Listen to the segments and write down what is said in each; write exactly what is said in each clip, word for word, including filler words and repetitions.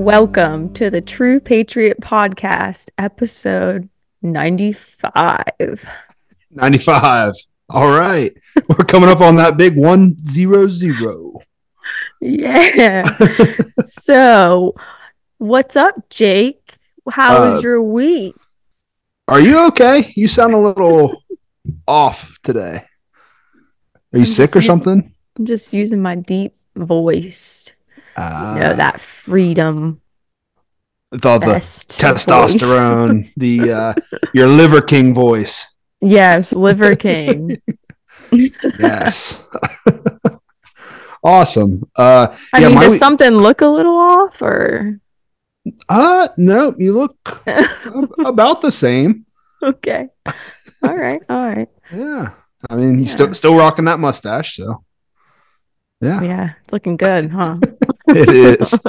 Welcome to the True Patriot Podcast, episode ninety-five. ninety-five. All right. We're coming up on that big one zero zero. Yeah. So, what's up, Jake? How was Uh, your week? Are you okay? You sound a little off today. Are you I'm sick just or using, something? I'm just using my deep voice. Uh, You know, that freedom with all the best voice. testosterone, the uh, your Liver King voice. Yes, Liver King. Yes. Awesome. Uh, I yeah, mean, my does week- something look a little off, or? uh no, you look about the same. Okay. All right. All right. Yeah. I mean, he's Yeah. still still rocking that mustache, so yeah, Yeah, it's looking good, huh? it is.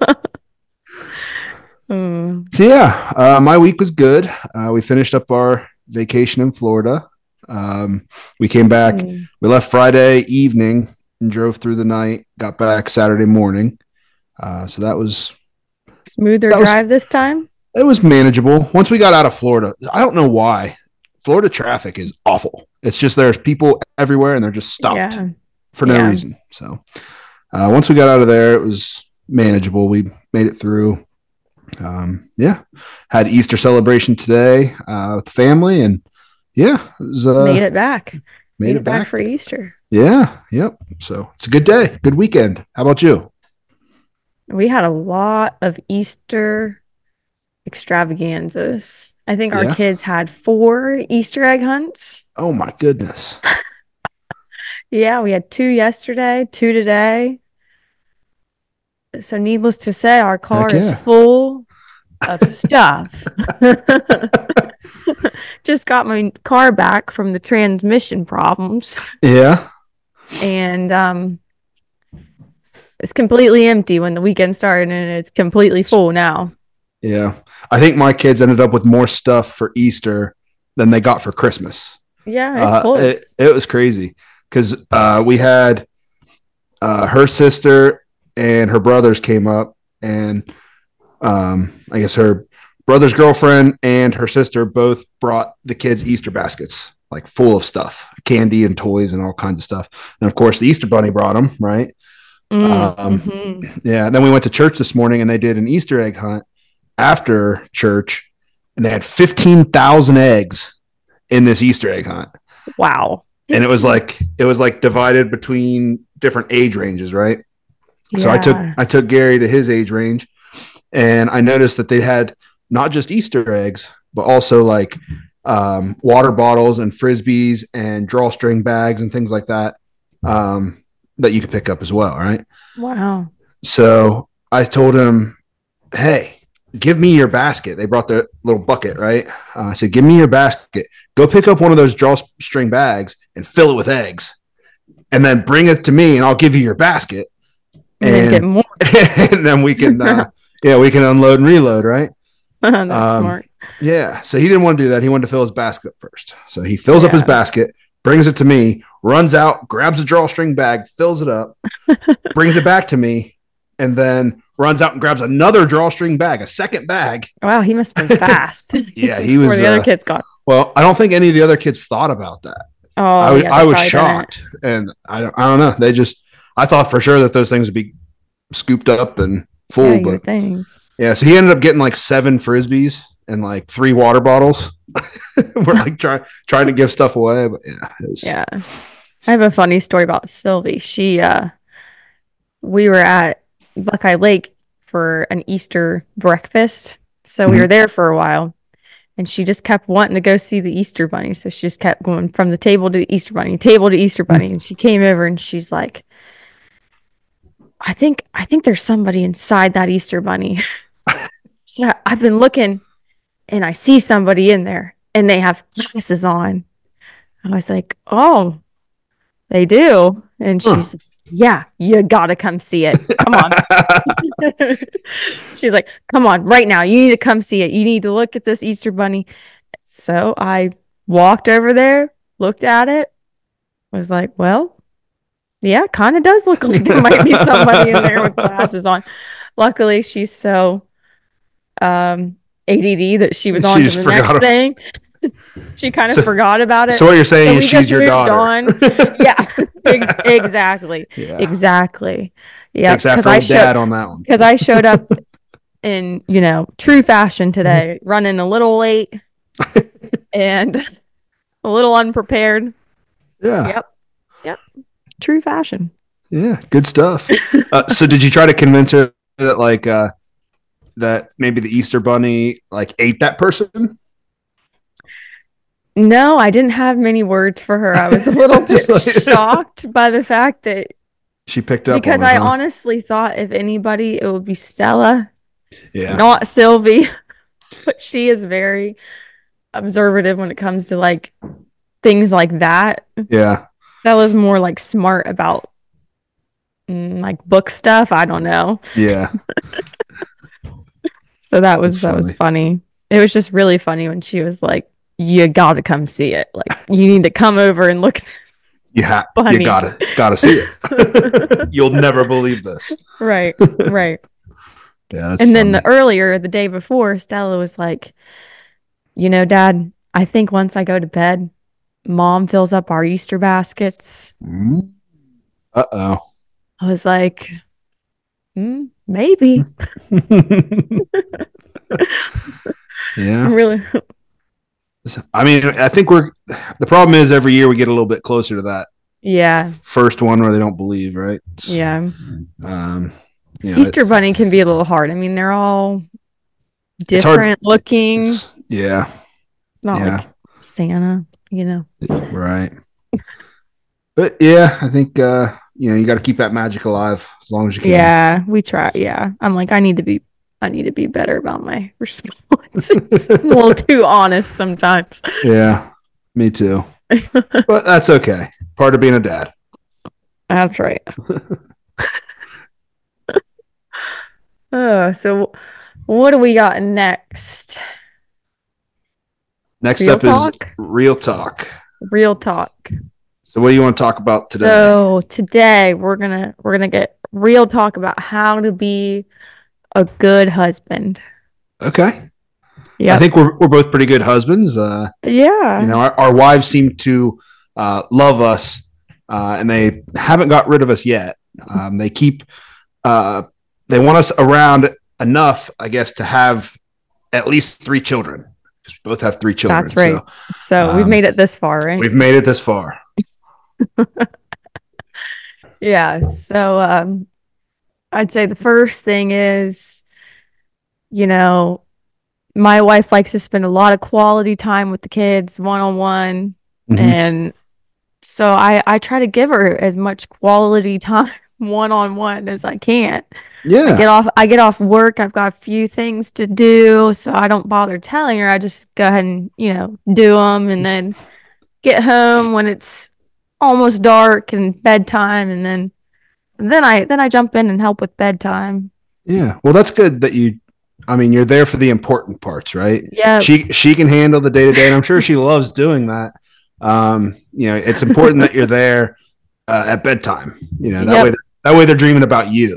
Mm. So yeah, uh, my week was good. Uh, we finished up our vacation in Florida. Um, we came back. Mm. We left Friday evening and drove through the night. Got back Saturday morning. Uh, so that was Smoother That was- drive this time? it was manageable. Once we got out of Florida, I don't know why. Florida traffic is awful. It's just there's people everywhere and they're just stopped Yeah. for no Yeah. reason. So uh, once we got out of there, it was manageable. We made it through. Um, yeah, had Easter celebration today uh, with the family, and yeah, it was, uh, Made it back. made, Made, it it back. back. for Easter. Yeah, yep. So it's a good day, good weekend. How about you? We had a lot of Easter extravaganzas. I think our Yeah. kids had four Easter egg hunts. Oh my goodness. Yeah, we had two yesterday, two today. So needless to say, our car Heck yeah. is full of stuff. Just got my car back from the transmission problems, Yeah, and um it's completely empty when the weekend started, and it's completely full now. yeah. I think my kids ended up with more stuff for Easter than they got for Christmas. Yeah, it's Uh, close. it, it was crazy because uh, we had uh, her sister and her brothers came up, and um, I guess her brother's girlfriend and her sister both brought the kids Easter baskets, like full of stuff, candy and toys and all kinds of stuff. And of course, the Easter Bunny brought them, right? Mm, um, mhm. Yeah. And then we went to church this morning, and they did an Easter egg hunt after church, and they had fifteen thousand eggs in this Easter egg hunt. Wow. And it was like it was like divided between different age ranges, right? So I took Yeah. I took Gary to his age range, and I noticed that they had not just Easter eggs, but also like um, water bottles and frisbees and drawstring bags and things like that um, that you could pick up as well, right? Wow. So I told him, "Hey, give me your basket." They brought their little bucket, right? Uh, I said, "Give me your basket. Go pick up one of those drawstring bags and fill it with eggs, and then bring it to me, and I'll give you your basket." And, then get more. and then we can, uh, yeah, we can unload and reload, right? That's Um, smart. Yeah. So he didn't want to do that. He wanted to fill his basket up first. So he fills up his Yeah. basket, brings it to me, runs out, grabs a drawstring bag, fills it up, brings it back to me, and then runs out and grabs another drawstring bag, a second bag. Wow, he must have been fast. Yeah, he Before was. the other uh, kids got. well, I don't think any of the other kids thought about that. Oh, I was, yeah, I they was probably shocked, and I, I don't know. They just, I thought for sure that those things would be scooped up and full, didn't. Yeah, you but would think. yeah. So he ended up getting like seven frisbees and like three water bottles. We're like trying trying to give stuff away, but yeah, it was, Yeah. I have a funny story about Sylvie. She, uh, we were at Buckeye Lake for an Easter breakfast. So we Mhm. were there for a while, and she just kept wanting to go see the Easter Bunny. So she just kept going from the table to the Easter Bunny, table to Easter Bunny. And she came over and she's like, I think, I think there's somebody inside that Easter Bunny. So I've been looking and I see somebody in there and they have glasses on. I was like, oh, they do. And Huh. she's, yeah, you gotta come see it. Come on. She's like, come on, right now. You need to come see it. You need to look at this Easter Bunny. So I walked over there, looked at it, was like, well, yeah, kind of does look like there might be somebody in there with glasses on. luckily she's so um A D D that she was on She to just the forgot next her. thing. She kind of So, forgot about it. so what you're saying So is we she's just your moved daughter. on. Yeah, ex- exactly. Yeah. Exactly. Takes Yep. Because after I old showed dad on that one. because I showed up in, you know, true fashion today, running a little late and a little unprepared. Yeah. Yep. Yep. True fashion. Yeah. Good stuff. Uh, so did you try to convince her that like uh that maybe the Easter bunny like ate that person? No, I didn't have many words for her. I was a little bit shocked by the fact that She picked up because on it, I huh? honestly thought if anybody, it would be Stella, Yeah. not Sylvie. But she is very observative when it comes to like things like that. Yeah. Stella's more like smart about mm, like book stuff. I don't know. Yeah. So that was That's that was funny. funny. It was just really funny when she was like, "You got to come see it. Like, you need to come over and look at this You ha- bunny." you gotta gotta see it. You'll never believe this. Right, right. Yeah, that's And then funny. the earlier, the day before, Stella was like, "You know, Dad, I think once I go to bed, Mom fills up our Easter baskets." Mm. Uh-oh. I was like, mm, maybe. Yeah. Really. I mean, I think we're the problem is every year we get a little bit closer to that Yeah. first one where they don't believe, right? It's, Yeah. Um, you know, Easter Bunny can be a little hard. I mean, they're all it's hard. different looking. It's, yeah. Not Yeah. like Santa, you know. Right. But yeah, I think uh, you know, you got to keep that magic alive as long as you can. Yeah, we try. Yeah. I'm like, I need to be I need to be better about my responses. I'm a little too honest sometimes. Yeah. Me too. But that's okay. Part of being a dad. That's right. Oh, so what do we got next? Next Real up talk? is real talk. Real talk. So what do you want to talk about today? So today we're gonna we're gonna get real talk about how to be a good husband. Okay. Yeah. I think we're we're both pretty good husbands. Uh, Yeah. you know, our, our wives seem to uh, love us, uh, and they haven't got rid of us yet. Um, they keep uh, they want us around enough, I guess, to have at least three children. Because we both have three children. That's right. So, so um, we've made it this far, right? We've made it this far. Yeah. So um, I'd say the first thing is, you know, my wife likes to spend a lot of quality time with the kids one on one. And so I, I try to give her as much quality time one on one as I can. Yeah. I get off I get off work. I've got a few things to do, so I don't bother telling her. I just go ahead and, you know, do them and then get home when it's almost dark and bedtime, and then and then I then I jump in and help with bedtime. Yeah. Well, that's good that you I mean, you're there for the important parts, right? Yeah. She she can handle the day to day, and I'm sure she loves doing that. Um, you know, it's important that you're there uh, at bedtime. You know, that Yep. way that way they're dreaming about you.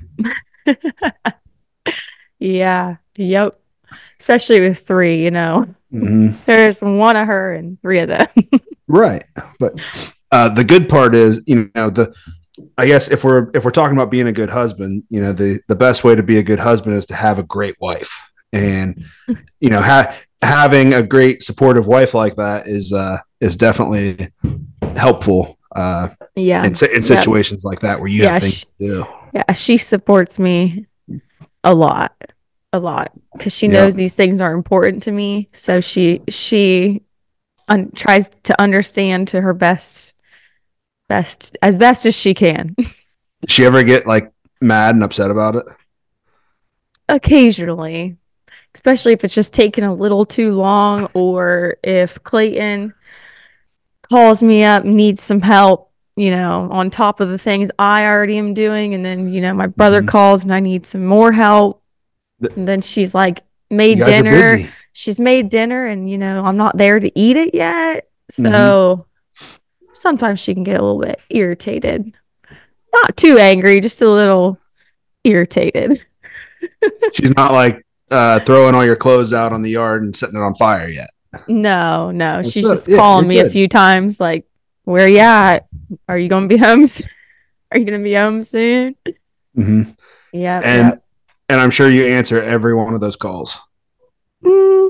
Yeah. Yep. Especially with three, you know. Mm-hmm. There's one of her and three of them. Right. But uh, the good part is, you know, the I guess if we're if we're talking about being a good husband, you know, the the best way to be a good husband is to have a great wife, and you know, ha- having a great supportive wife like that is uh, is definitely helpful. Uh, Yeah. in, in situations yep. like that where you yeah, have things she, to do. Yeah, she supports me a lot, a lot, because she Yep. knows these things are important to me. So she she un- tries to understand to her best, best as best as she can. Did she ever get like mad and upset about it? Occasionally, especially if it's just taking a little too long, or if Clayton calls me up, needs some help, you know, on top of the things I already am doing. And then, you know, my brother mm-hmm. calls and I need some more help. The, and then she's like, made dinner. She's made dinner and, you know, I'm not there to eat it yet. So mm-hmm. sometimes she can get a little bit irritated. Not too angry, just a little irritated. She's not like uh, throwing all your clothes out on the yard and setting it on fire yet. No, no. Well, She's so, just yeah, calling you're me a good. few times, like, where you at? Are you gonna be home? s- Are you gonna be home soon? hmm Yep, And yep. and I'm sure you answer every one of those calls. Mm,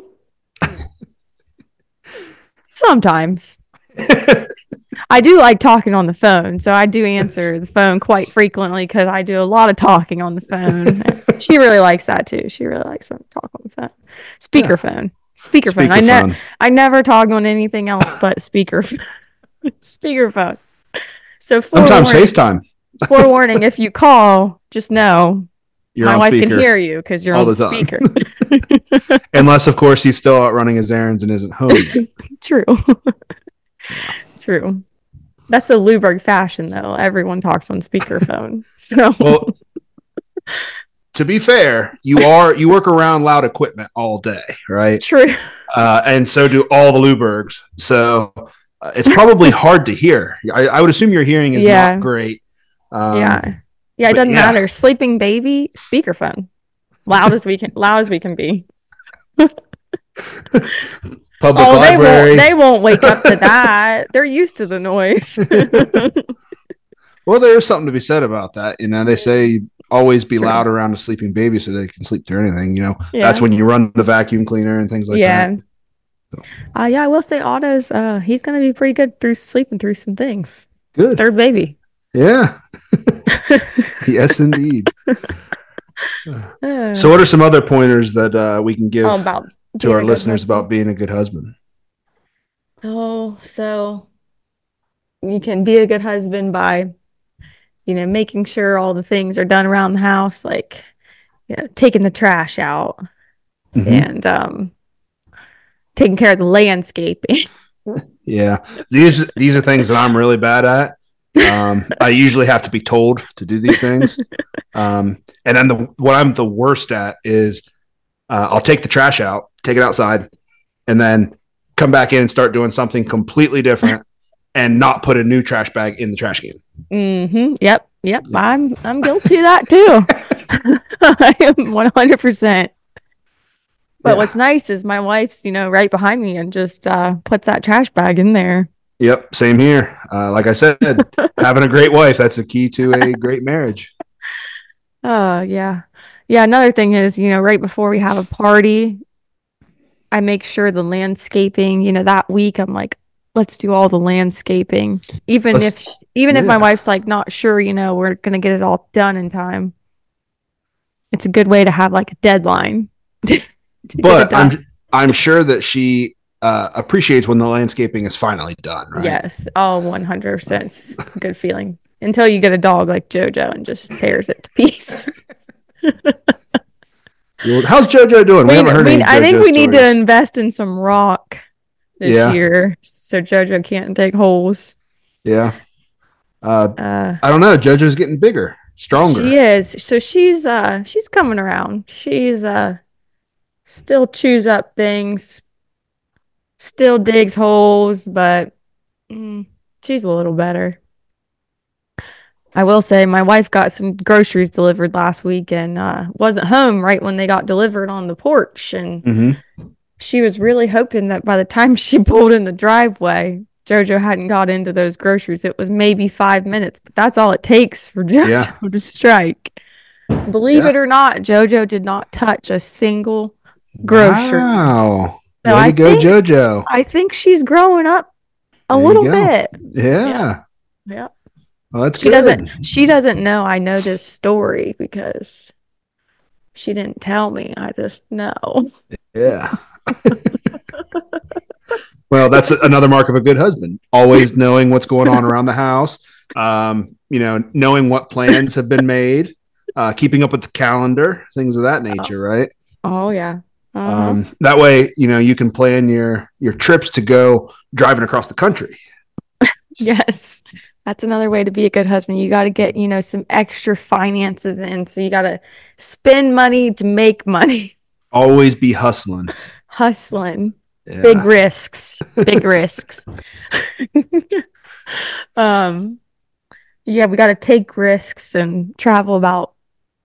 sometimes. I do like talking on the phone, so I do answer the phone quite frequently because I do a lot of talking on the phone. She really likes that too. She really likes when I talk on the phone. Yeah. Speakerphone. Speakerphone. I ne- Speakerphone. I never talk on anything else but speaker speakerphone. So Sometimes forewarning, FaceTime. forewarning, if you call, just know You're my on wife can speaker hear you because you're all on the time. speaker. Unless, of course, he's still out running his errands and isn't home yet. True. True. That's the Luberg fashion, though. Everyone talks on speakerphone. So, Well, to be fair, you are you work around loud equipment all day, right? true. Uh, and so do all the Lubergs. So uh, it's probably hard to hear. I, I would assume your hearing is not Yeah. great. Um, Yeah. Yeah. It but doesn't yeah, matter. Sleeping baby, speakerphone. Loud as we can, loud as we can be. public Oh, they won't, library. they won't wake up to that. They're used to the noise. Well, there's something to be said about that. You know, they say always be True. loud around a sleeping baby so they can sleep through anything. You know, Yeah. that's when you run the vacuum cleaner and things like Yeah. that. Uh, yeah, I will say Otto's, uh, he's going to be pretty good through sleeping through some things. Good. Third baby. Yeah. Yes, indeed. Uh, So, what are some other pointers that uh, we can give all about to being our a good listeners husband. about being a good husband? Oh, so you can be a good husband by, you know, making sure all the things are done around the house, like, you know, taking the trash out Mm-hmm. and um, taking care of the landscaping. Yeah, these these are things that I'm really bad at. Um, I usually have to be told to do these things, um, and then the what I'm the worst at is uh, I'll take the trash out, take it outside, and then come back in and start doing something completely different, and not put a new trash bag in the trash can. Mm-hmm. Yep. Yep. I'm I'm guilty of that too. I am one hundred percent. But Yeah. what's nice is my wife's, you know, right behind me and just uh, puts that trash bag in there. Yep, same here. Uh, like I said, having a great wife, that's a key to a great marriage. Oh, yeah. Yeah, another thing is, you know, right before we have a party, I make sure the landscaping, you know, that week I'm like, let's do all the landscaping. Even Let's, if even if my yeah. wife's like not sure, you know, we're gonna get it all done in time. It's a good way to have like a deadline to get it But done. I'm I'm sure that she uh, appreciates when the landscaping is finally done, right? Yes. Oh, one hundred percent. It's a good feeling. Until you get a dog like Jojo and just tears it to pieces. Well, how's JoJo doing? We, We, haven't heard we, any I think JoJo we need to stories. invest in some rock this Yeah. year so Jojo can't dig holes. Yeah. Uh, Uh, I don't know. JoJo's getting bigger, stronger. she is. So she's uh she's coming around. She's uh still chews up things, still digs holes, but mm, she's a little better. I will say my wife got some groceries delivered last week and uh, wasn't home right when they got delivered on the porch. And Mm-hmm. she was really hoping that by the time she pulled in the driveway, Jojo hadn't got into those groceries. It was maybe five minutes, but that's all it takes for Jojo Yeah. to strike. Believe Yeah. it or not, Jojo did not touch a single grocery. Wow. So Way I to go, think JoJo. I think she's growing up a There you little go. bit. Yeah. Yeah. Well, that's She good. doesn't she doesn't know I know this story because she didn't tell me. I just know. Yeah. Well, that's another mark of a good husband. Always knowing what's going on around the house. Um, you know, knowing what plans have been made, uh, keeping up with the calendar, things of that nature, right? Oh yeah. Uh-huh. Um, that way, you know, you can plan your your trips to go driving across the country. Yes. That's another way to be a good husband. You got to get, you know, some extra finances in. So you got to spend money to make money. Always be hustling. Hustling. Yeah. Big risks. Big risks. um yeah, we got to take risks and travel about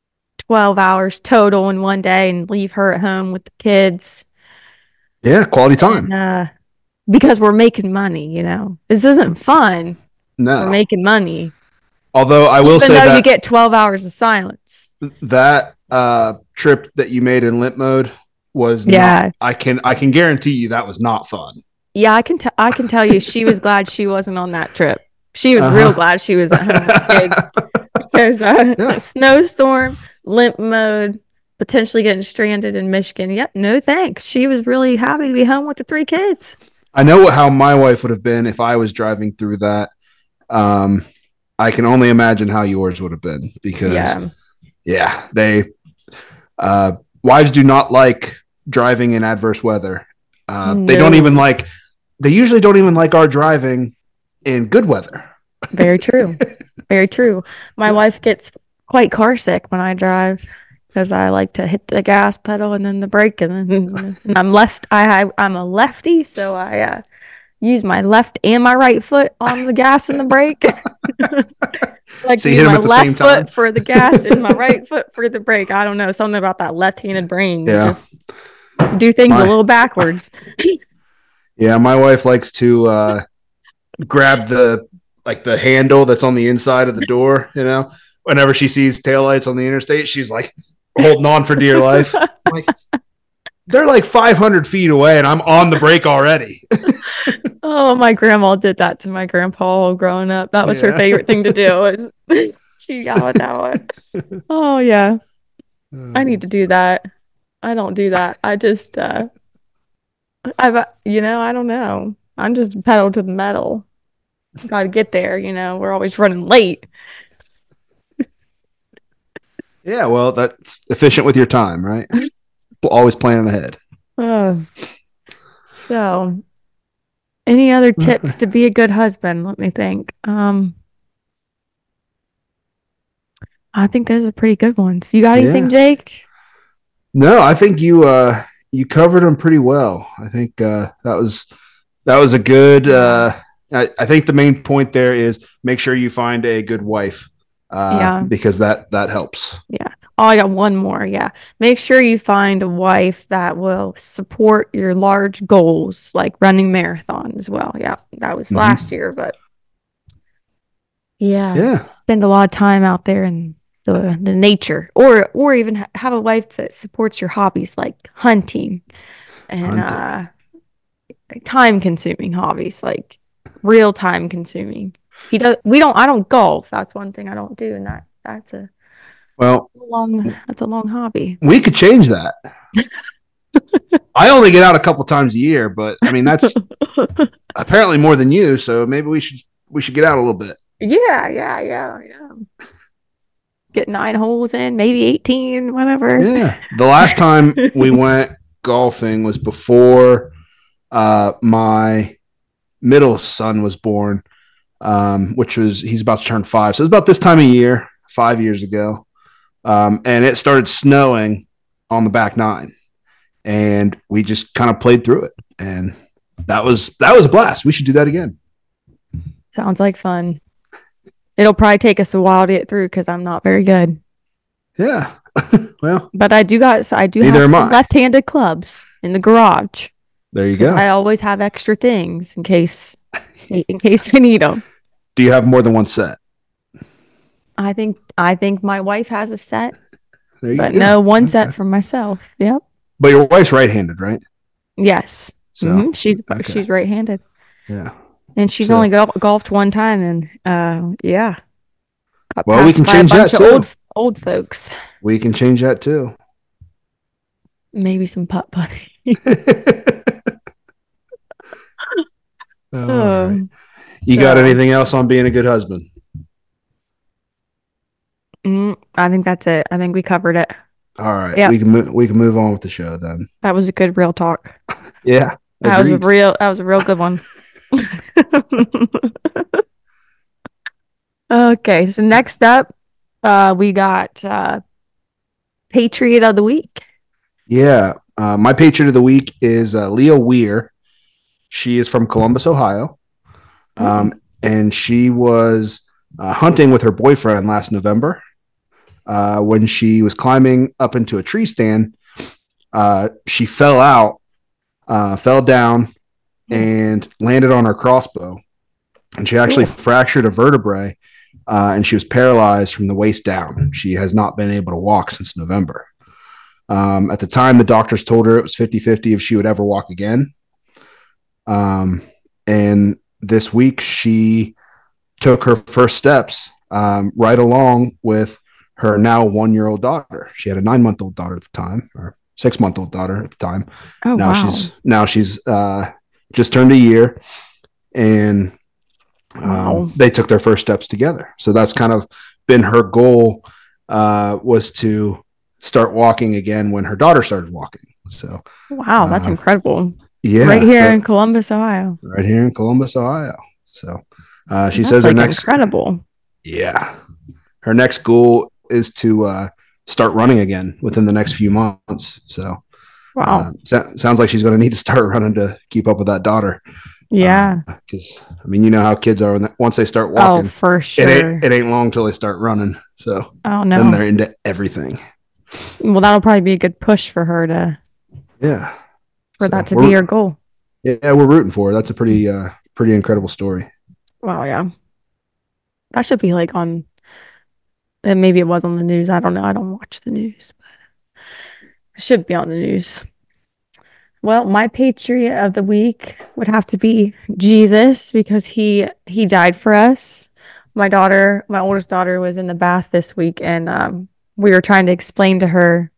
twelve hours total in one day and leave her at home with the kids. Yeah, quality time. And, uh, because we're making money, you know. This isn't fun. No. We're making money. Although I will Even say though that you get twelve hours of silence. That uh, trip that you made in limp mode was yeah. not, I can I can guarantee you that was not fun. Yeah, I can t- I can tell you she was glad she wasn't on that trip. She was Uh-huh. real glad she was at home with the kids. Because uh, Yeah. snowstorm, limp mode, potentially getting stranded in Michigan. Yep, no thanks. She was really happy to be home with the three kids. I know how my wife would have been if I was driving through that. Um, I can only imagine how yours would have been because, yeah, yeah they uh, wives do not like driving in adverse weather. Uh, no. They don't even like. They usually don't even like our driving in good weather. Very true. Very true. My yeah. wife gets quite car sick when I drive because I like to hit the gas pedal and then the brake, and then and I'm left. I I'm a lefty, so I uh, use my left and my right foot on the gas and the brake. Like so use my left foot for the gas and my right foot for the brake. I don't know, something about that left-handed brain. Yeah. Just do things my, a little backwards. Yeah, my wife likes to uh, grab the like the handle that's on the inside of the door. You know, whenever she sees taillights on the interstate, she's like holding on for dear life. I'm like, they're like five hundred feet away, and I'm on the brake already. Oh, my grandma did that to my grandpa growing up. That was yeah. her favorite thing to do. Was she yelled that one. Oh, yeah. Oh. I need to do that. I don't do that. I just, uh, I've, you know, I don't know. I'm just pedal to the metal. Got to get there, you know. We're always running late. Yeah, well, that's efficient with your time, right? Always planning ahead. Oh. So, any other tips to be a good husband? Let me think. Um, I think those are pretty good ones. You got anything, yeah. Jake? No, I think you uh, you covered them pretty well. I think uh, that was that was a good. Uh, I, I think the main point there is make sure you find a good wife. Uh, yeah. Because that that helps. Yeah. Oh, I got one more. Yeah. Make sure you find a wife that will support your large goals, like running marathon as well. Yeah. That was mm-hmm. last year, but yeah. Yeah. Spend a lot of time out there in the, the nature, or or even have a wife that supports your hobbies like hunting and hunting. uh time consuming hobbies, like real time consuming. He does we don't I don't golf. That's one thing I don't do, and that that's a Well, long that's a long hobby. We could change that. I only get out a couple times a year, but I mean that's apparently more than you, so maybe we should we should get out a little bit. Yeah, yeah, yeah, yeah. Get nine holes in, maybe eighteen, whatever. Yeah. The last time we went golfing was before uh, my middle son was born, um, which was he's about to turn five. So it was about this time of year, five years ago. Um, and it started snowing on the back nine, and we just kind of played through it, and that was that was a blast. We should do that again. Sounds like fun. It'll probably take us a while to get through because I'm not very good. Yeah, well, but I do got I do have some left-handed clubs in the garage. There you go. I always have extra things in case in case I need them. Do you have more than one set? I think I think my wife has a set, there you but go. no one okay. set for myself. Yep. But your wife's right-handed, right? Yes. So mm-hmm. she's okay. she's right-handed. Yeah. And she's so, only go- golfed one time, and uh, yeah. Got well, we can change that too. Old, old folks. We can change that too. Maybe some putt putting. oh, right. You so, got anything else on being a good husband? Mm, I think that's it. I think we covered it. All right. Yep. We can move. We can move on with the show then. That was a good real talk. Yeah. That agreed. was a real. That was a real good one. Okay, so next up, uh, we got uh, Patriot of the Week. Yeah, uh, my Patriot of the Week is uh, Leah Weir. She is from Columbus, Ohio, um, mm. and she was uh, hunting with her boyfriend last November. uh, when she was climbing up into a tree stand, uh, she fell out, uh, fell down, and landed on her crossbow. And she actually cool. fractured a vertebrae, uh, and she was paralyzed from the waist down. She has not been able to walk since November. Um, at the time, the doctors told her it was fifty-fifty if she would ever walk again. Um, and this week, she took her first steps um, right along with her now one-year-old daughter. She had a nine-month-old daughter at the time, or six-month-old daughter at the time. Oh, now wow. she's now she's uh, just turned a year, and um, wow. they took their first steps together. So that's kind of been her goal, uh, was to start walking again when her daughter started walking. So wow, that's uh, incredible. Yeah, right here so, in Columbus, Ohio. Right here in Columbus, Ohio. So uh, she that's says like her next incredible. Yeah, her next goal is to uh, start running again within the next few months. So wow, uh, so, sounds like she's going to need to start running to keep up with that daughter. Yeah, because uh, I mean, you know how kids are when they, once they start walking. Oh, for sure. It ain't it ain't long till they start running. So oh no, then they're into everything. Well, that'll probably be a good push for her to. Yeah. For so that to be her goal. Yeah, we're rooting for her. That's a pretty uh, pretty incredible story. Wow, yeah. That should be like on. And maybe it was on the news. I don't know. I don't watch the news, but it should be on the news. Well, my patriot of the week would have to be Jesus, because he he died for us. My daughter, my oldest daughter, was in the bath this week, and um, we were trying to explain to her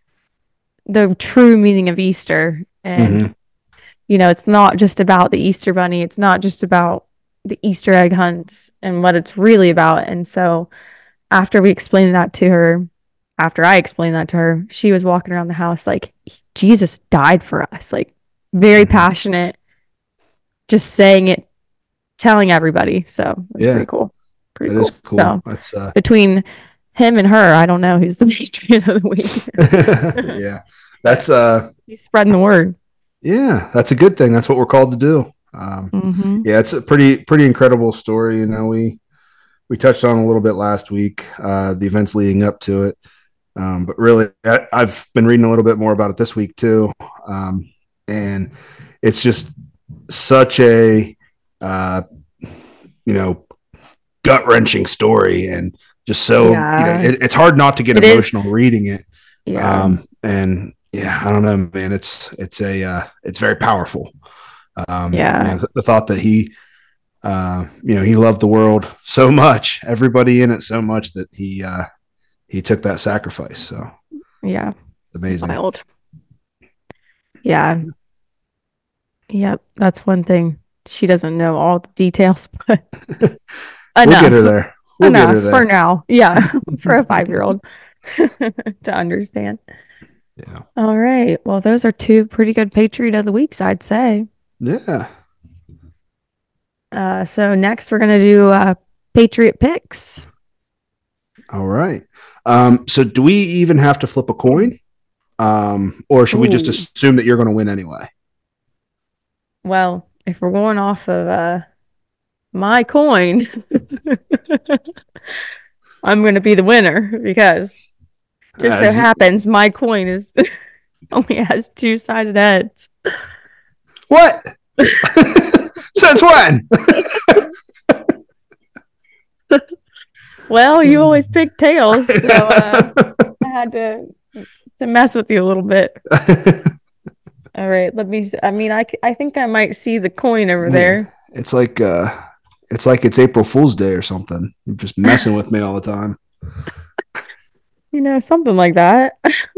the true meaning of Easter. And, mm-hmm. you know, it's not just about the Easter bunny. It's not just about the Easter egg hunts and what it's really about. And so after we explained that to her, after I explained that to her, she was walking around the house like, Jesus died for us. Like, very mm-hmm. passionate, just saying it, telling everybody. So it's yeah. pretty cool. Pretty that cool. Is cool. So, That's, uh... between him and her, I don't know who's the patriot of the week. yeah. That's uh he's spreading the word. Yeah, that's a good thing. That's what we're called to do. Um mm-hmm. Yeah, it's a pretty pretty incredible story. You know, we we touched on a little bit last week, uh the events leading up to it. Um, but really I, I've been reading a little bit more about it this week too. Um and it's just such a uh you know gut-wrenching story, and just so yeah. you know, it, it's hard not to get it emotional is. reading it. Yeah. Um and yeah, I don't know, man. It's it's a uh, it's very powerful. Um, yeah, you know, the, the thought that he, uh, you know, he loved the world so much, everybody in it so much, that he uh, he took that sacrifice. So yeah, amazing. Wild. Yeah, yep. That's one thing. She doesn't know all the details, but we'll get her there. We'll enough get her there. For now. Yeah, for a five-year-old to understand. Yeah. All right. Well, those are two pretty good Patriot of the Weeks, I'd say. Yeah. Uh, so next we're going to do uh, Patriot picks. All right. Um, so do we even have to flip a coin? Um, or should Ooh. we just assume that you're going to win anyway? Well, if we're going off of uh, my coin, I'm going to be the winner, because just As so happens you... my coin is only has two-sided heads. What? Since when? Well, you always pick tails, so uh, I had to to mess with you a little bit. All right, let me. I mean, I, I think I might see the coin over there. It's like uh, it's like it's April Fool's Day or something. You're just messing with me all the time. You know, something like that.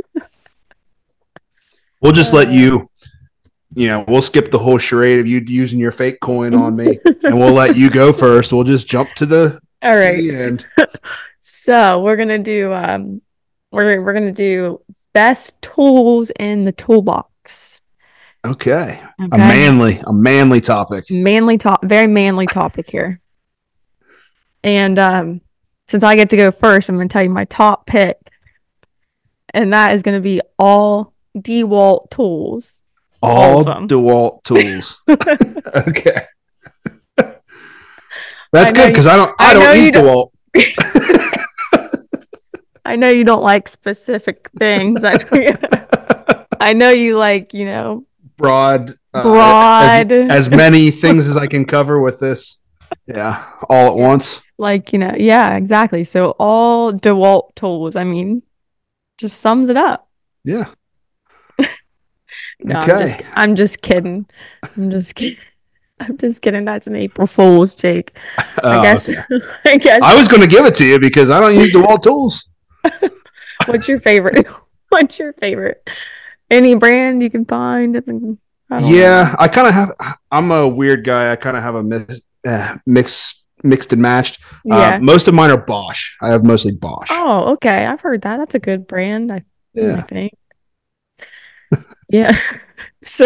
We'll just uh, let you, you know, we'll skip the whole charade of you using your fake coin on me, and we'll let you go first. We'll just jump to the, all right. To the end. So we're gonna do, um, we're we're gonna do best tools in the toolbox. Okay. okay. A manly, a manly topic. Manly top, very manly topic here. And um, since I get to go first, I'm going to tell you my top pick. And that is going to be all DeWalt tools. All, all DeWalt tools. Okay. That's good, because I don't I, I don't use DeWalt. I know you don't like specific things. I know you, I know you like, you know, broad, uh, broad, as, as many things as I can cover with this. Yeah, all at yeah. once. Like, you know, yeah, exactly. So all DeWalt tools, I mean, just sums it up. Yeah. No, I'm just Okay. I'm just kidding. I'm just kidding. I'm just kidding. That's an April Fool's, Jake. I Oh, guess okay. I guess I was going to give it to you because I don't use DeWalt tools. what's your favorite? What's your favorite? Any brand you can find? I don't Yeah, know. I kind of have. I'm a weird guy. I kind of have a mix, uh, mix, mixed and matched. Uh, Yeah. most of mine are Bosch. I have mostly Bosch. Oh, okay. I've heard that. That's a good brand, I I Yeah. think. Yeah. So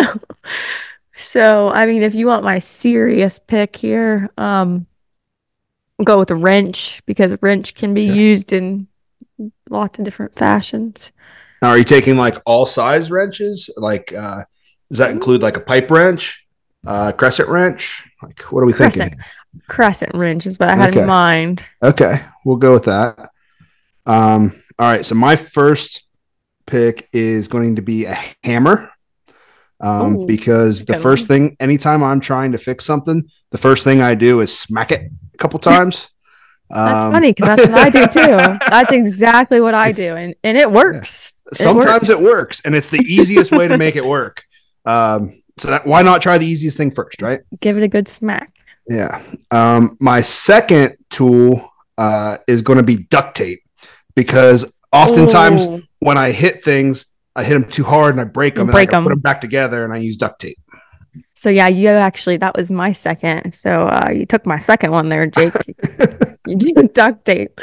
so I mean if you want my serious pick here, um we'll go with a wrench because a wrench can be Okay. used in lots of different fashions. Now, are you taking like all size wrenches? Like, uh, does that include like a pipe wrench, uh, crescent wrench? Like, what are we Crescent thinking? crescent wrench is what I had in Okay. mind. Okay. We'll go with that. Um, all right. So my first pick is going to be a hammer. Um, Oh, because the good first one. thing, anytime I'm trying to fix something, the first thing I do is smack it a couple times. That's Um, funny because that's what I do too. That's exactly what I do, and and it yeah. works. It Sometimes it works. works, and it's the easiest way to make it work. Um, so that, why not try the easiest thing first, right? Give it a good smack. Yeah. Um, my second tool uh, is going to be duct tape because oftentimes Oh, when I hit things, I hit them too hard and I break them, and I break got to put them them. back together, and I use duct tape. So yeah, you actually that was my second. So uh, you took my second one there, Jake. You do duct tape.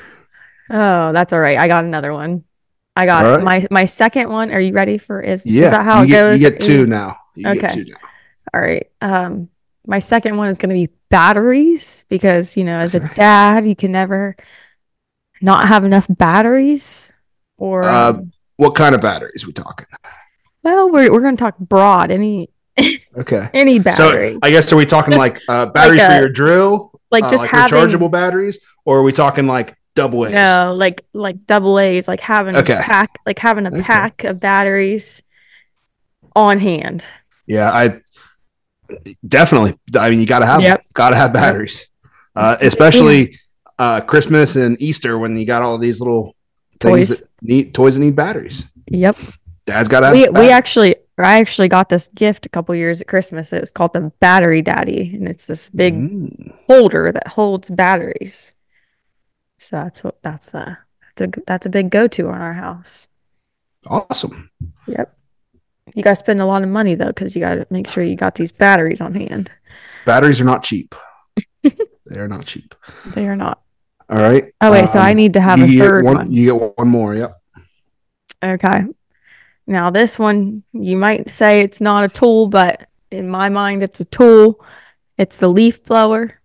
Oh, that's all right. I got another one. I All got right. my my second one. Are you ready for is is Yeah, that how you it get you goes? get two You- now. You get okay. two now. All right. Um, my second one is going to be batteries because, you know, as a Okay. dad, you can never not have enough batteries or Uh, um what kind of batteries we talking? well, we're we're going to talk broad any Okay. any So battery. I guess are we talking Just like uh, like batteries for a your drill, like uh, just like rechargeable having batteries, or are we talking like double A's? no, like like double A's, like having Okay. pack like having a Okay. pack of batteries on hand. Yeah, I definitely. I mean, you got to have them. Yep. Got to have Yep. batteries, uh, Yeah. especially uh, Christmas and Easter when you got all these little things that Toys. need toys that need batteries. Yep. Dad's got to We have we batteries. actually I actually got this gift a couple years at Christmas. It was called the Battery Daddy, and it's this big Mm, holder that holds batteries. So that's what that's a that's a that's a big go-to on our house. awesome. Yep. You guys spend a lot of money though, because you got to make sure you got these batteries on hand. Batteries are not cheap. They are not cheap. They are not. All right. Oh wait, so I Um, need to have you a get third one. one. You get one more. Yep. Okay. Now this one, you might say it's not a tool, but in my mind, it's a tool. It's the leaf blower.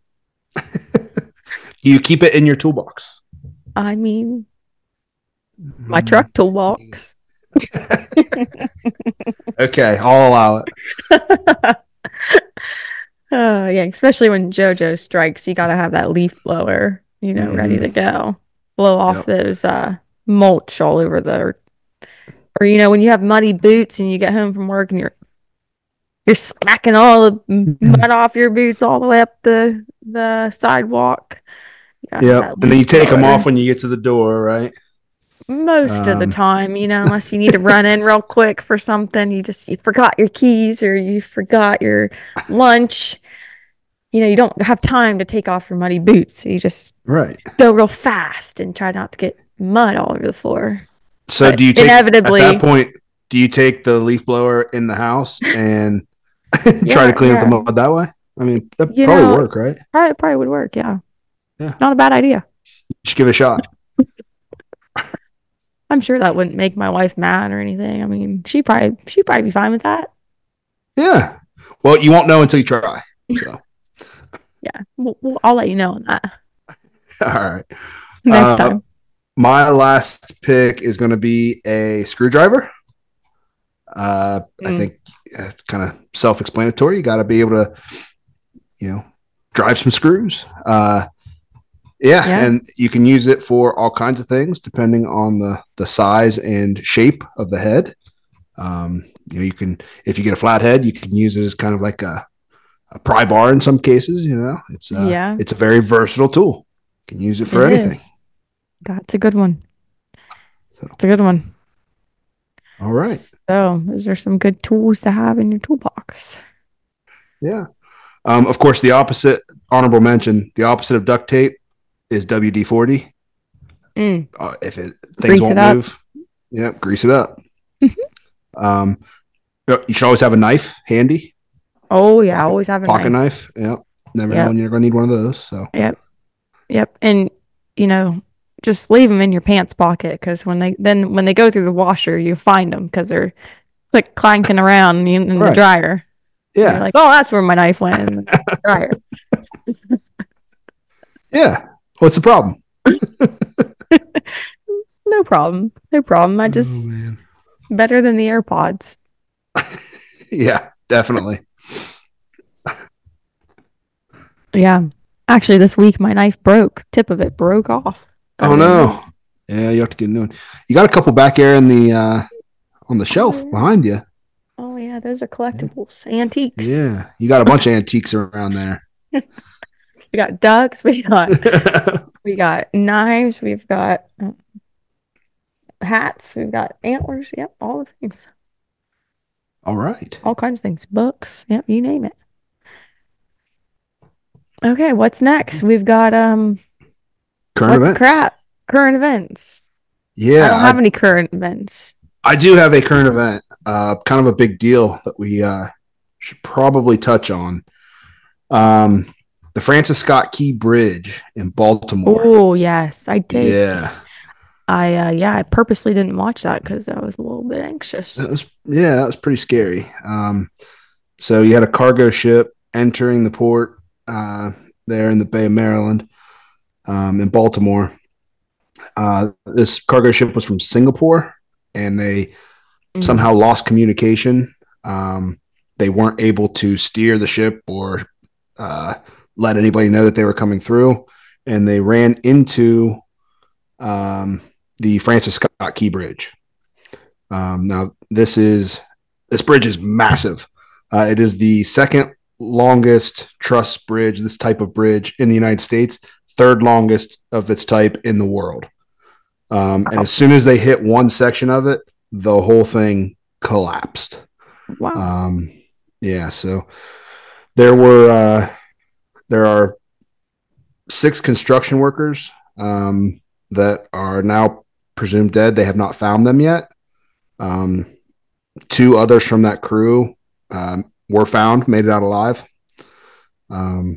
You keep it in your toolbox. I mean, my Mm. truck toolbox. Okay, I'll allow it. Oh yeah, especially when JoJo strikes, you got to have that leaf blower, you know, ready to Mhm. go. Blow off Yep. those uh mulch all over the or you know, when you have muddy boots and you get home from work and you're you're smacking all the mud off your boots all the way up the the sidewalk. You gotta have Yep. that And then leaf you take them off blower. when you get to the door, right? Most of the Um, time, you know, unless you need to run in real quick for something, you just you forgot your keys or you forgot your lunch. You know, you don't have time to take off your muddy boots. So you just right. go real fast and try not to get mud all over the floor. So But do you take at that inevitably, point? Do you take the leaf blower in the house and try to yeah, clean up the yeah. mud that way? I mean, that You probably know, work, right? probably probably would work. Yeah, Yeah, not a bad idea. you should give it a shot. I'm sure that wouldn't make my wife mad or anything. I mean, she probably she'd probably be fine with that. Yeah. Well, you won't know until you try. So, Yeah, we'll, we'll, I'll let you know on that all right. next Uh, time. my last pick is going to be a screwdriver. Uh, I Mm. think uh, kind of self-explanatory. You got to be able to, you know, drive some screws. Uh, Yeah, Yeah. and you can use it for all kinds of things depending on the the size and shape of the head. Um, you know, you can if you get a flat head, you can use it as kind of like a, a pry bar in some cases. You know, it's uh, Yeah, it's a very versatile tool. You can use it for it anything. is. That's a good one. So, It's a good one. all right, So, those are some good tools to have in your toolbox. yeah. Um, of course, the opposite honorable mention. The opposite of duct tape is W D forty. Mm. Uh, if it things Grease it won't up. move, yeah, grease it up. um, you should always have a knife handy. Oh yeah, Pocket, always have a pocket knife. knife. Yeah, never know Yep. when you're going to need one of those. So Yep. Yep. And you know, just leave them in your pants pocket because when they then when they go through the washer, you find them because they're like clanking around in, in the right, dryer. And you're yeah, like, oh, that's where my knife went in the dryer. yeah. What's the problem? No problem. No problem. I Oh just man, better than the AirPods. yeah, definitely. Yeah. Actually, this week my knife broke. Tip of it broke off. Oh Gotta get a new one. no, yeah, you have to get a new one. You got a couple back there in the uh, on the Oh shelf yeah. behind you. Oh yeah, those are Yeah. collectibles, antiques. Yeah, you got a bunch of antiques around there. We got ducks. We got we got knives. We've got uh, hats. We've got antlers. Yep, all the things. All right. All kinds of things. Books. Yep, you name it. Okay, what's next? We've got um Current what the events. crap? Current events. Yeah, I don't have I, any current events. I do have a current event, uh, kind of a big deal that we uh, should probably touch on. Um, the Francis Scott Key Bridge in Baltimore. Oh yes, I did. Yeah, I uh yeah, I purposely didn't watch that because I was a little bit anxious. that was yeah, that was pretty scary. Um, so you had a cargo ship entering the port uh, there in the Bay of Maryland, um, in Baltimore. Uh, this cargo ship was from Singapore, and they Mm. somehow lost communication. Um, they weren't able to steer the ship or uh, let anybody know that they were coming through, and they ran into um, the Francis Scott Key Bridge. Um, now, this is this bridge is massive. Uh, it is the second longest truss bridge, this type of bridge in the United States, third longest of its type in the world. Um, and as soon as they hit one section of it, the whole thing collapsed. Wow. Um, yeah, so there were uh, there are six construction workers um, that are now presumed dead. They have not found them yet. Um, two others from that crew um, were found, made it out alive. Um,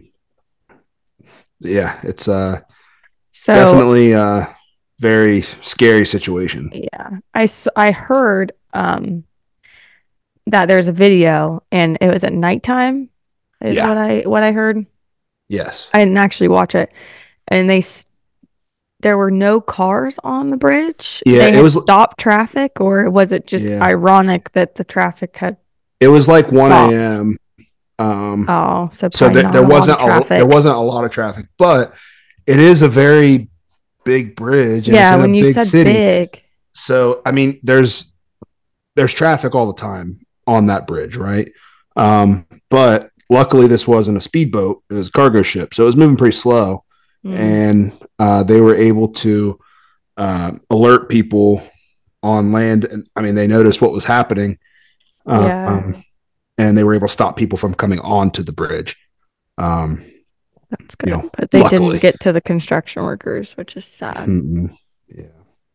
yeah, it's uh, So definitely a very scary situation. yeah, I, s- I heard um that there's a video and it was at nighttime is Yeah. what I what I heard. Yes. I didn't actually watch it. And they s- there were no cars on the bridge. Yeah, They it had was- stopped traffic, or was it just Yeah. ironic that the traffic had It was like one Stopped. a.m. Um, oh so so probably there, not there a lot of wasn't a, traffic. there wasn't a lot of traffic, but it is a very big bridge. And Yeah, it's in when a you big said city. big. So I mean, there's there's traffic all the time on that bridge, right? Um, but luckily, this wasn't a speedboat; it was a cargo ship, so it was moving pretty slow, Mm. and uh, they were able to uh, alert people on land. And I mean, they noticed what was happening, uh, Yeah. um, and they were able to stop people from coming onto the bridge. Um, That's good. you know, But they luckily. didn't get to the construction workers, which is sad. Mm-mm. Yeah.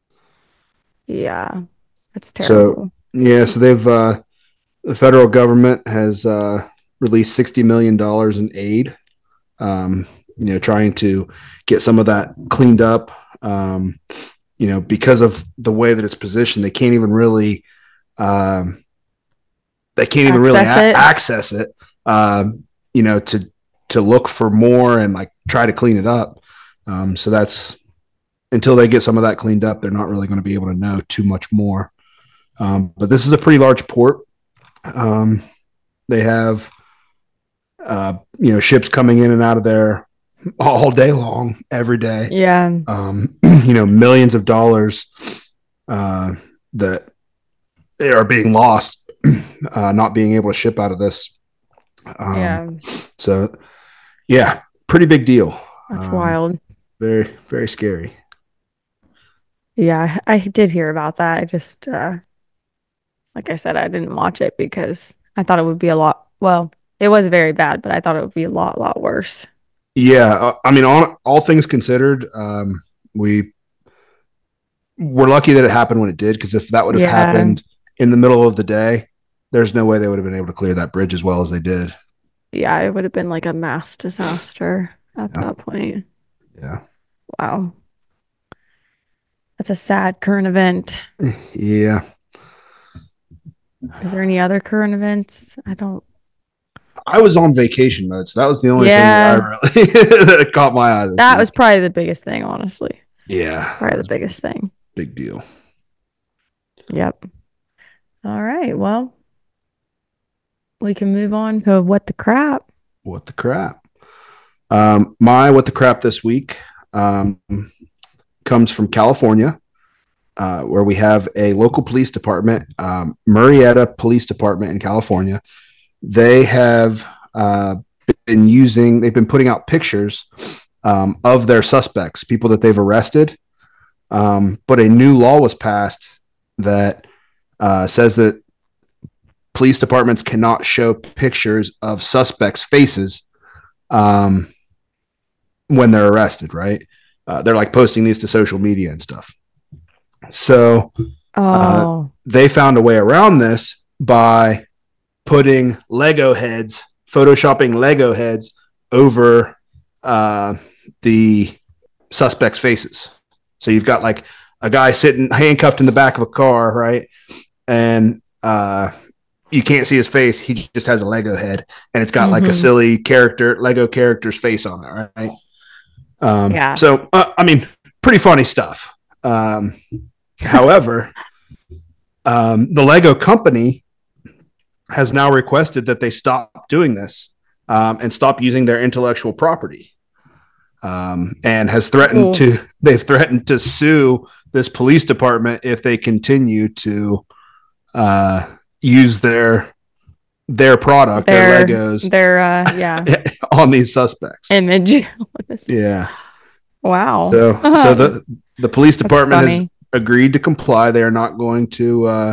Yeah. That's So terrible. yeah, so they've uh, the federal government has uh, released sixty million dollars in aid. Um, you know, trying to get some of that cleaned up. Um, you know, because of the way that it's positioned, they can't even really, um, they can't even really Access a- it. access it. Um, you know, to to look for more and like try to clean it up. Um, so that's until they get some of that cleaned up, they're not really going to be able to know too much more. Um, but this is a pretty large port. Um, they have, uh, you know, ships coming in and out of there all day long, every day. Yeah. Um, you know, millions of dollars uh, that are being lost, uh, not being able to ship out of this. Um, Yeah. so, yeah, pretty big deal. That's Um, wild. very, very scary. Yeah, I did hear about that. I just, uh, like I said, I didn't watch it because I thought it would be a lot. Well, it was very bad, but I thought it would be a lot, lot worse. Yeah, uh, I mean, all, all things considered, um, we we're lucky that it happened when it did, because if that would have Yeah. happened in the middle of the day, there's no way they would have been able to clear that bridge as well as they did. Yeah, it would have been like a mass disaster at Yeah, that point. yeah, Wow. That's a sad current event. yeah. Is there any other current events? I don't. I was on vacation mode, so that was the only thing that I Yeah, really that caught my eye this that was week. probably the biggest thing, honestly. Yeah, that Probably the was a biggest thing. big deal. Yep. All right. Well, we can move on to what the crap. What the crap? Um, my what the crap this week um, comes from California, uh, where we have a local police department, um, Murrieta Police Department in California. They have uh, been using, they've been putting out pictures um, of their suspects, people that they've arrested. Um, but a new law was passed that uh, says that police departments cannot show pictures of suspects' faces um, when they're arrested, right? Uh, they're like posting these to social media and stuff. So uh, Oh, they found a way around this by putting Lego heads, photoshopping Lego heads over uh, the suspects' faces. So you've got like a guy sitting handcuffed in the back of a car, right? And uh, you can't see his face. He just has a Lego head, and it's got like a mm-hmm. silly character, Lego character's face on it, right? Um, Yeah. So, uh, I mean, pretty funny stuff. Um, however, um, the Lego company has now requested that they stop doing this um, and stop using their intellectual property, um, and has threatened Cool. to they've threatened to sue this police department if they continue to uh, use their their product, their, Their, Legos, their, uh, yeah, on these suspects. image. Yeah. Wow. So so the the police That's department has funny. agreed to comply. They are not going to uh,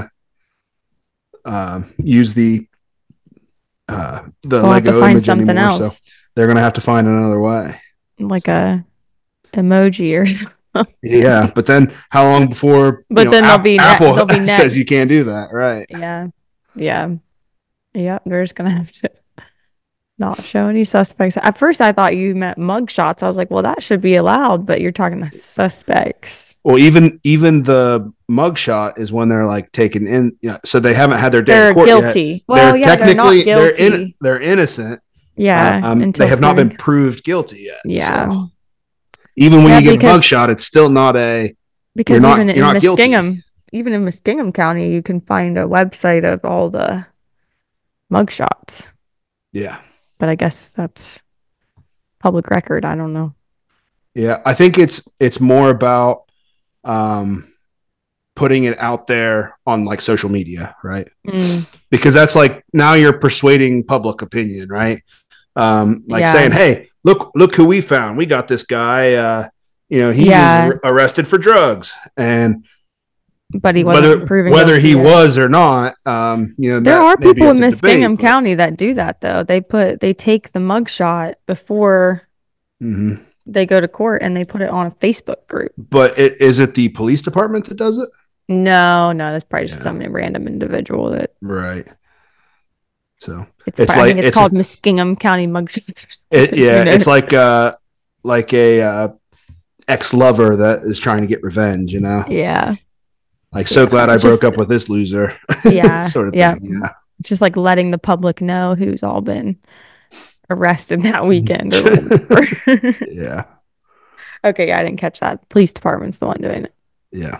uh, use the uh, the We'll have to Lego find image something anymore. So else, they're going to have to find another way. like a emoji or something. Yeah, but then how long before you But know then they'll App- be ne- Apple they'll be says you next. can't do that, right? Yeah. Yeah. Yep. They're just gonna have to not show any suspects. At first, I thought you meant mug shots. I was like, well, that should be allowed, but you're talking to suspects. Well, even even the mugshot is when they're like taken in. You know, so they haven't had their day They're in court guilty. yet. Well, They're yeah, they're not technically they're in guilty. they're innocent. Yeah, Um, until they have not been proven- proved guilty yet. Yeah. So even when Yeah, you get a because- mugshot, it's still not a Because You're not- even in you're not guilty. Muskingum, even in Muskingum County, you can find a website of all the mugshots. yeah. But I guess that's public record. I don't know. Yeah, I think it's it's more about um, putting it out there on like social media, right? Mm, Because that's like now you're persuading public opinion, right? Um, like Yeah. saying, "Hey, look, look who we found. We got this guy. Uh, you know, he Yeah. was ar- arrested for drugs, and but he wasn't whether proven whether he guilty yet. was or not, um, you know, There that are may be people up in to debate, Muskingum but- County that do that though. They put they take the mugshot before Mhm. they go to court and they put it on a Facebook group. But it, is it the police department that does it? No, no, that's probably just Yeah. some random individual that Right. So it's, It's probably, I like- think it's, it's called Muskingum County mugshots. it, yeah, You know? it's like uh like a uh, ex lover that is trying to get revenge. You know, Yeah. like so glad I It's broke just- up with this loser. Yeah, sort of yeah. thing. Yeah. It's just like letting the public know who's all been arrested that weekend or whatever. Yeah. Okay, yeah, I didn't catch that. Police department's the one doing it. Yeah.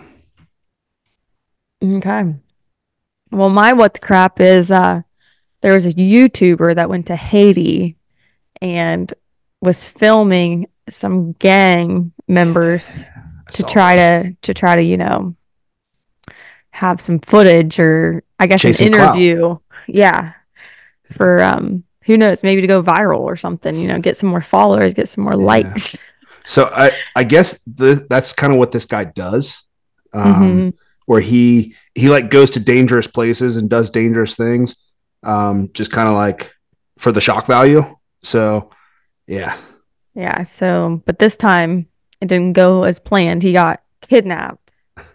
Okay. Well, my what the crap is uh there was a YouTuber that went to Haiti and was filming some gang members I to saw try this. to to try to, you know, have some footage or I guess an Chasing clout. interview. Yeah. For um who knows, maybe to go viral or something, you know, get some more followers, get some more Yeah. likes. So I I guess the, that's kind of what this guy does. Um, Mm-hmm. where he he like goes to dangerous places and does dangerous things. Um, just kind of like for the shock value. So yeah. Yeah, so but this time it didn't go as planned. He got kidnapped.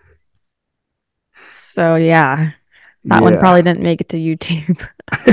So yeah, that one Yeah. probably didn't make it to YouTube.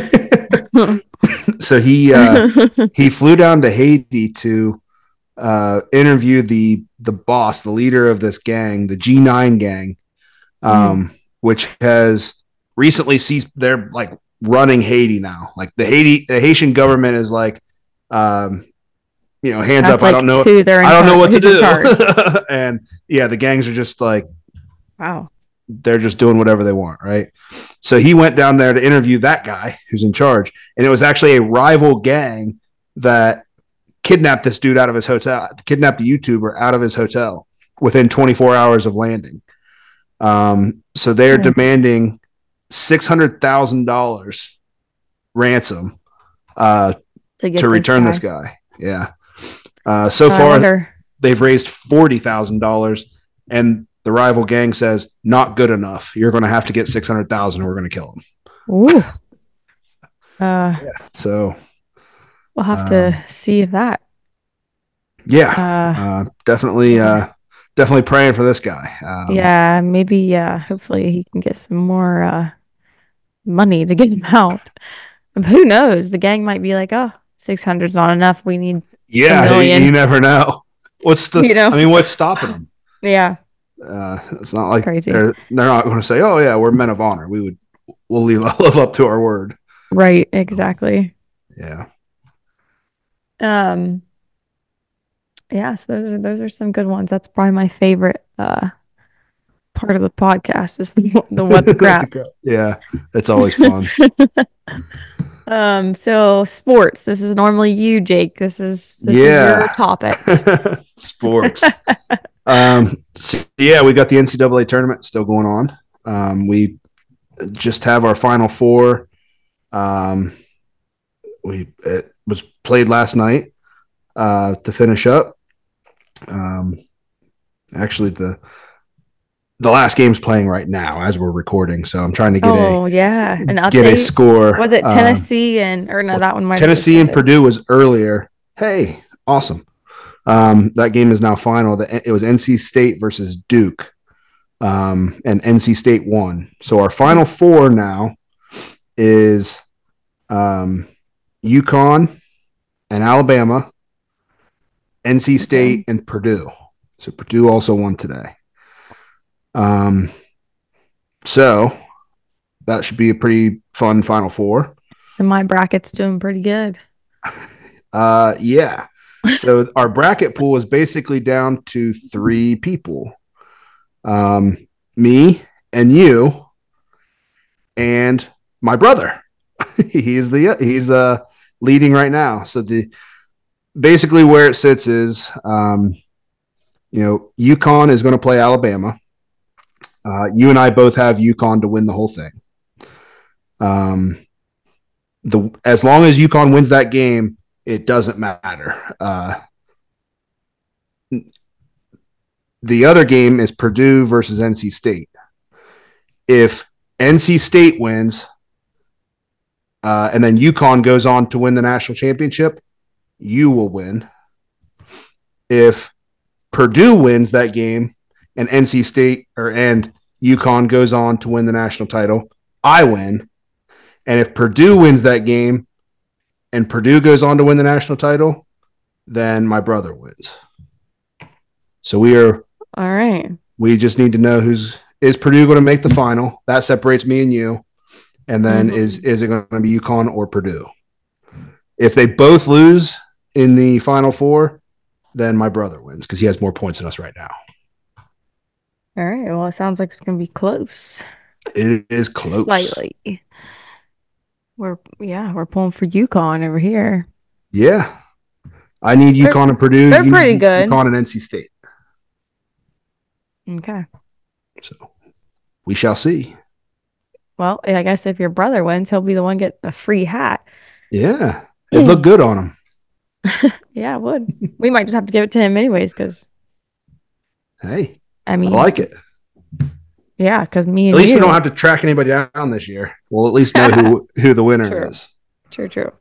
So he uh he flew down to Haiti to uh interview the the boss, the leader of this gang, the G nine gang, Mhm. um, which has recently seized. They're like running Haiti now. Like the Haiti, the Haitian government is like, um, you know, hands up. That's I don't like know. who they're in I don't know charge, what to who's in charge. do. And yeah, the gangs are just like Wow. they're just doing whatever they want, right? So he went down there to interview that guy who's in charge, and it was actually a rival gang that kidnapped this dude out of his hotel, kidnapped the YouTuber out of his hotel within twenty-four hours of landing. Um, so they're Hmm. demanding six hundred thousand dollars ransom uh, To to get this return this guy. guy. Yeah. Uh, so So I far, wonder. they've raised forty thousand dollars, and the rival gang says not good enough. You're going to have to get six hundred thousand, or we're going to kill him. Ooh. Uh, Yeah. So we'll have to um, see if that. yeah, Uh, uh, definitely, yeah. uh, definitely praying for this guy. Um, Yeah, maybe, yeah, hopefully he can get some more uh money to get him out. But who knows? The gang might be like, oh, six hundred's not enough. We need a yeah, you, you million, never know. What's the? you know? I mean, what's stopping them? Yeah, Uh, it's not like crazy. they're they're not going to say, "Oh yeah, we're men of honor. We would we'll live, live up to our word." Right, exactly. Yeah, Um, yeah, so those are those are some good ones. That's probably my favorite uh part of the podcast is the the what the crap. yeah, it's always fun. Um, so sports. This is normally you, Jake. This is this is your Yeah, topic. sports. Um, so, yeah, we got the N C double A tournament still going on. Um, we just have our final four. Um, we it was played last night uh, to finish up. Um, actually, the the last game's playing right now as we're recording, so I'm trying to get a Oh yeah, an get a update. score. Was it Um, Tennessee and or no, well, that one might have just Tennessee and ended. Purdue was earlier. Hey, awesome. Um, that game is now final. It was N C State versus Duke, um, and N C State won. So our final four now is um, UConn and Alabama, N C Okay. State and Purdue. So Purdue also won today. Um, so that should be a pretty fun final four. So my bracket's doing pretty good. Uh, yeah. So our bracket pool is basically down to three people. Um, me and you and my brother. he's the he's uh leading right now. So the basically where it sits is um, you know, UConn is going to play Alabama. Uh, you and I both have UConn to win the whole thing. Um, the as long as UConn wins that game, it doesn't matter. Uh, the other game is Purdue versus N C State. If N C State wins, uh, and then UConn goes on to win the national championship, you will win. If Purdue wins that game and N C State or and UConn goes on to win the national title, I win. And if Purdue wins that game and Purdue goes on to win the national title, then my brother wins. So we are All right. we just need to know who's is Purdue going to make the final? That separates me and you. And then Mhm. is is it going to be UConn or Purdue? If they both lose in the final four, then my brother wins because he has more points than us right now. All right. Well, it sounds like it's gonna be close. It is close. Slightly. We're yeah, we're pulling for UConn over here. Yeah. I need UConn and Purdue. They're you pretty need good. UConn and N C State. Okay. So we shall see. Well, I guess if your brother wins, he'll be the one get a free hat. Yeah. It'd look good on him. Yeah, it would. We might just have to give it to him anyways, because hey, I mean, I like it. Yeah, because me and at least you, we don't have to track anybody down this year. We'll at least know who who the winner true. is. True, true.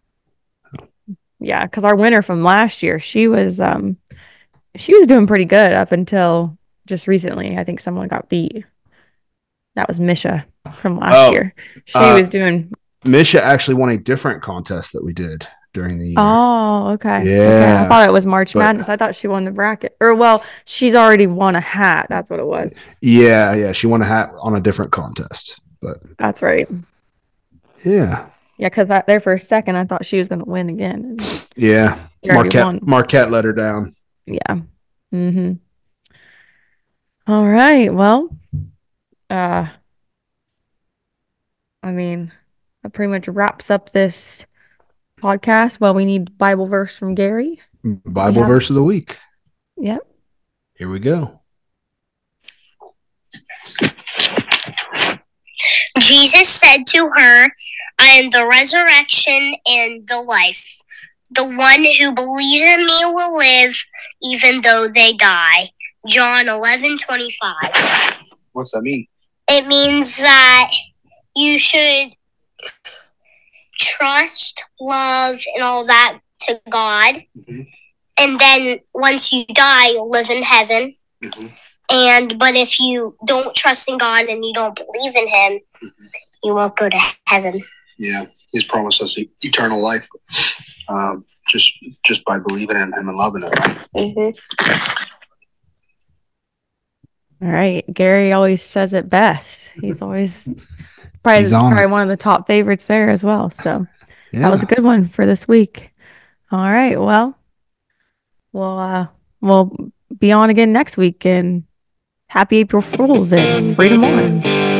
Yeah, because our winner from last year, she was um, she was doing pretty good up until just recently. I think someone got beat. That was Misha from last Oh, year. She uh, was doing. Misha actually won a different contest that we did during the year. Oh, okay. Yeah. Okay. I thought it was March but, Madness. I thought she won the bracket. Or, well, she's already won a hat. That's what it was. Yeah, yeah. She won a hat on a different contest. But that's right. Yeah. Yeah, because there for a second, I thought she was going to win again. Yeah. Marquette, Marquette let her down. Yeah. Mm-hmm. All right. Well, uh, I mean, that pretty much wraps up this podcast. Well, we need Bible verse from Gary. Bible yeah. verse of the week. Yep. Here we go. Jesus said to her, I am the resurrection and the life. The one who believes in me will live even though they die. John eleven twenty-five. What's that mean? It means that you should trust, love, and all that to God. Mm-hmm. And then once you die, you'll live in heaven. Mm-hmm. And but if you don't trust in God and you don't believe in Him, mm-hmm. you won't go to heaven. Yeah, He's promised us eternal life, um, just just by believing in Him and loving Him. Mm-hmm. All right, Gary always says it best. He's always probably, He's probably one of the top favorites there as well. So yeah. That was a good one for this week. All right, well, we'll uh, we'll be on again next week, and happy April Fools and Freedom On.